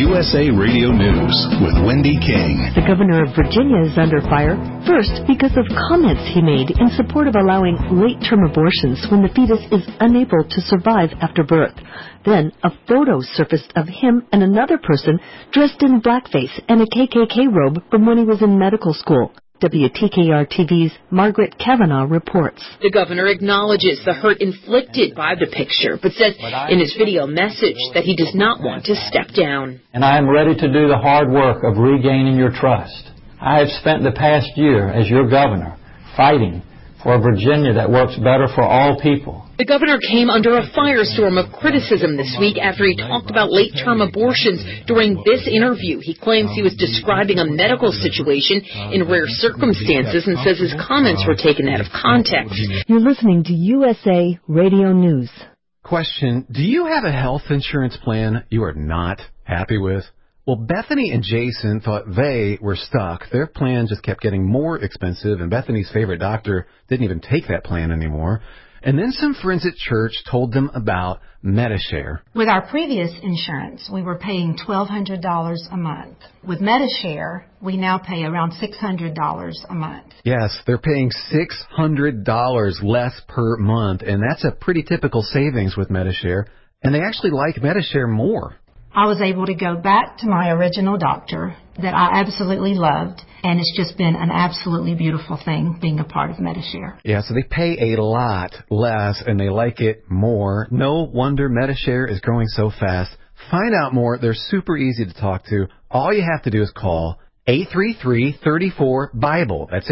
USA Radio News with Wendy King. The governor of Virginia is under fire, first because of comments he made in support of allowing late-term abortions when the fetus is unable to survive after birth. Then, a photo surfaced of him and another person dressed in blackface and a KKK robe from when he was in medical school. WTKR-TV's Margaret Kavanaugh reports. The governor acknowledges the hurt inflicted by the picture, but says in his video message that he does not want to step down. And I am ready to do the hard work of regaining your trust. I have spent the past year as your governor fighting for a Virginia that works better for all people. The governor came under a firestorm of criticism this week after he talked about late-term abortions during this interview. He claims he was describing a medical situation in rare circumstances and says his comments were taken out of context. You're listening to USA Radio News. Question, do you have a health insurance plan you are not happy with? Well, Bethany and Jason thought they were stuck. Their plan just kept getting more expensive, and Bethany's favorite doctor didn't even take that plan anymore. And then some friends at church told them about Medi-Share. With our previous insurance, we were paying $1,200 a month. With Medi-Share, we now pay around $600 a month. Yes, they're paying $600 less per month, and that's a pretty typical savings with Medi-Share. And they actually like Medi-Share more. I was able to go back to my original doctor that I absolutely loved, and it's just been an absolutely beautiful thing being a part of Medi-Share. Yeah, so they pay a lot less, and they like it more. No wonder Medi-Share is growing so fast. Find out more. They're super easy to talk to. All you have to do is call 833-34-BIBLE. That's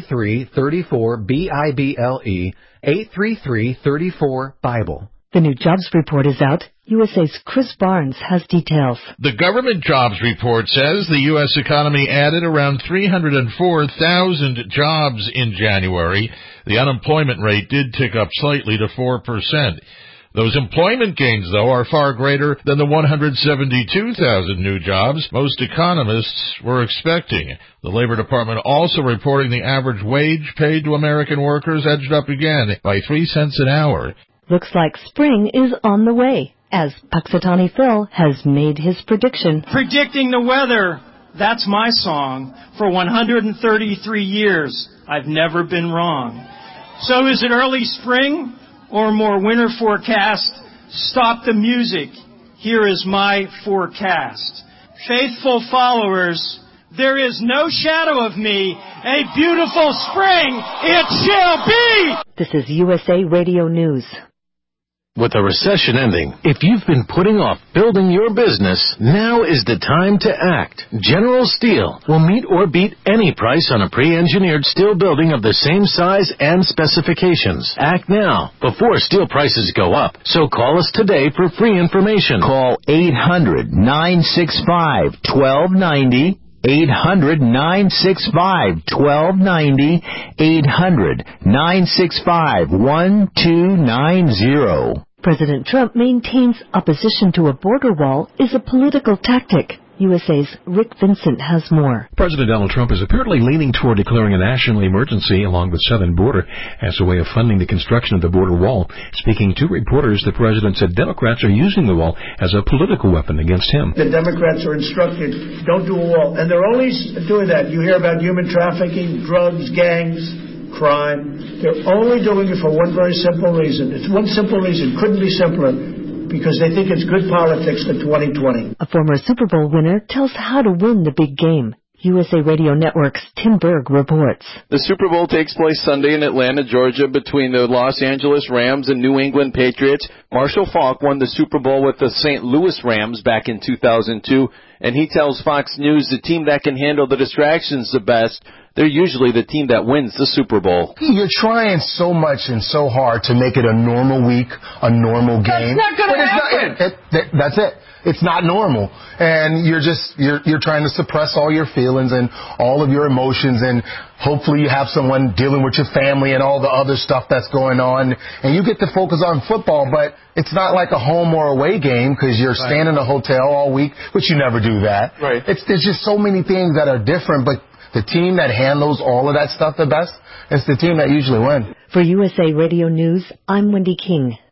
833-34-BIBLE, 833-34-BIBLE. The new jobs report is out. USA's Chris Barnes has details. The government jobs report says the U.S. economy added around 304,000 jobs in January. The unemployment rate did tick up slightly to 4%. Those employment gains, though, are far greater than the 172,000 new jobs most economists were expecting. The Labor Department also reporting the average wage paid to American workers edged up again by 3 cents an hour. Looks like spring is on the way, as Puxatawny Phil has made his prediction. Predicting the weather, that's my song. For 133 years, I've never been wrong. So is it early spring or more winter forecast? Stop the music. Here is my forecast. Faithful followers, there is no shadow of me. A beautiful spring it shall be. This is USA Radio News. With the recession ending, if you've been putting off building your business, now is the time to act. General Steel will meet or beat any price on a pre-engineered steel building of the same size and specifications. Act now, before steel prices go up. So call us today for free information. Call 800-965-1290. 800-965-1290, 800-965-1290. President Trump maintains opposition to a border wall is a political tactic. USA's Rick Vincent has more. President Donald Trump is apparently leaning toward declaring a national emergency along the southern border as a way of funding the construction of the border wall. Speaking to reporters, the president said Democrats are using the wall as a political weapon against him. The Democrats are instructed, don't do a wall. And they're only doing that. You hear about human trafficking, drugs, gangs, crime. They're only doing it for one very simple reason. It's one simple reason. Couldn't be simpler. Because they think it's good politics for 2020. A former Super Bowl winner tells how to win the big game. USA Radio Network's Tim Berg reports. The Super Bowl takes place Sunday in Atlanta, Georgia, between the Los Angeles Rams and New England Patriots. Marshall Faulk won the Super Bowl with the St. Louis Rams back in 2002, and he tells Fox News the team that can handle the distractions the best, they're usually the team that wins the Super Bowl. You're trying so much and so hard to make it a normal week, a normal game. That's not going to happen. That's it. It's not normal. And you're trying to suppress all your feelings and all of your emotions, and hopefully you have someone dealing with your family and all the other stuff that's going on, and you get to focus on football, but it's not like a home or away game because you're staying in a hotel all week, which you never do that. Right. There's just so many things that are different, but the team that handles all of that stuff the best is the team that usually wins. For USA Radio News, I'm Wendy King.